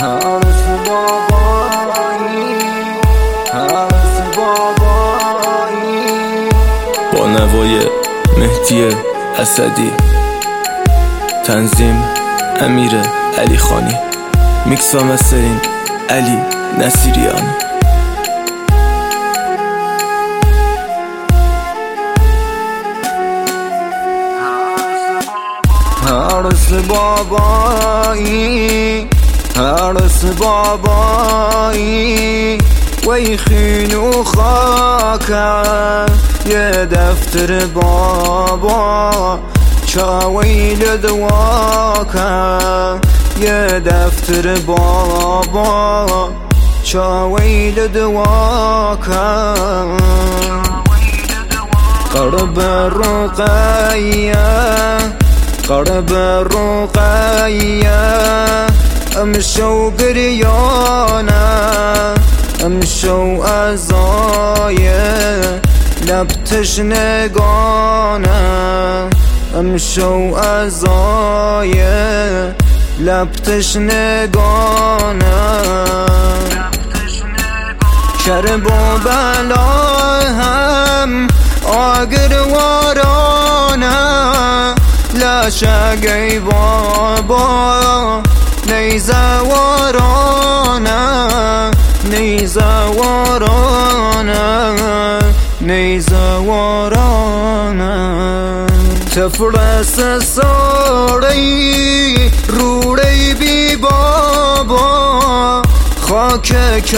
عروس بابایی، عروس بابایی. با نوای مهدی اسدی، تنظیم امیر علی خانی، میکس و مسترینگ علی نصیریان. عروس بابایی، عروس بابایی. وی خینو خاکه یه دفتر بابا، چاویل دواکه یه دفتر بابا، چاویل دواکه. قرب رقیه، قرب رقیه. امشو گریانه، امشو ازایه لب تشنگانه، امشو ازایه لب تشنگانه. کرب و بلا هم آگروارانه، لشگی بابا نیزوارانه، نیزوارانه، نیزوارانه. تفرس ساری روڑی بی بابا، خاک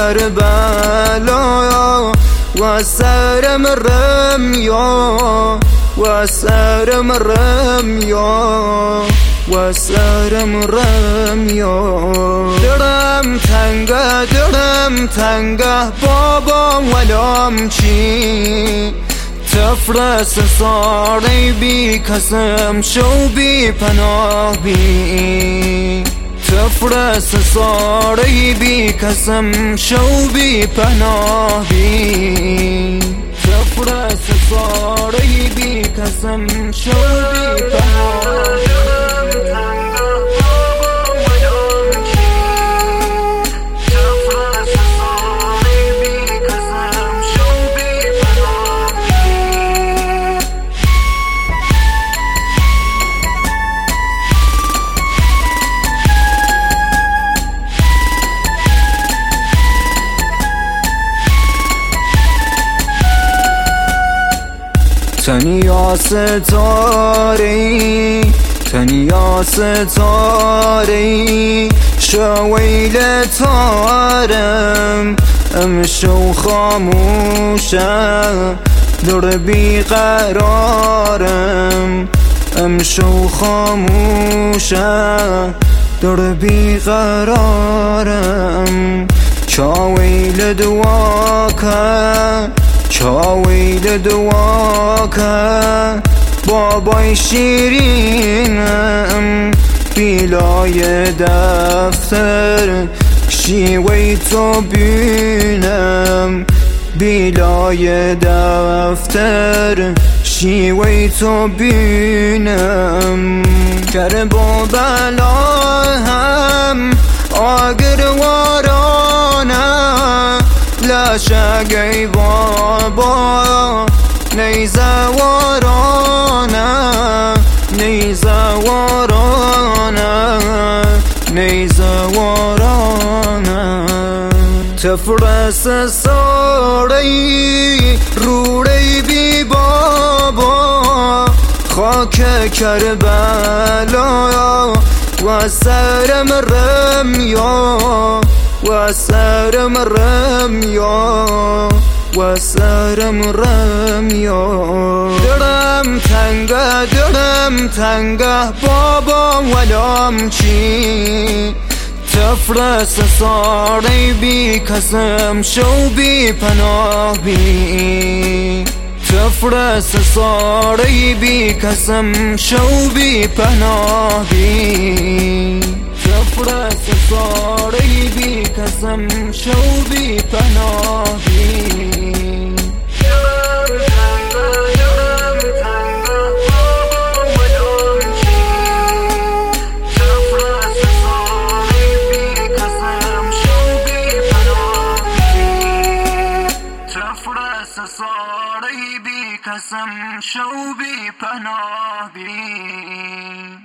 کربلا و سرم رمیا، و سرم رمیا، و سرم رمیا. درم تنگه، درم تنگه بابا ولام چی. تفرس ساری بی کسم شو بی پناه بی، تفرس ساری بی کسم شو بی پناه بی، تفرس ساری بی کسم شو بی پناه بی. تنیا ستاری، تنیا ستاری. شویل تارم امشو خاموشه، در بیقرارم امشو خاموشه، در بیقرارم. چاویل دواکه، چاویل دواکه. بابای شیرینم بیلای دفتر، شیوی تو بینم بیلای دفتر، شیوی تو بینم. کرب و بلا هم آگروارانه، لشگی بابا نیزوارانه، نیزوارانه، نیزوارانه. تفرس ساری روڑی بی بابا، خاک کربلا و سرم رمیا، و سرم رمیا، و سرم رمیا. درم تنگه، درم تنگه بابا ولام چی. تفرس ساری بی کسم شو بی پناه بی، تفرس ساری بی کسم شو بی پناه بی، تفرس ساری بی کسم شو بی پناه بی. مفرس ساری بی قسم شو بی پناه بی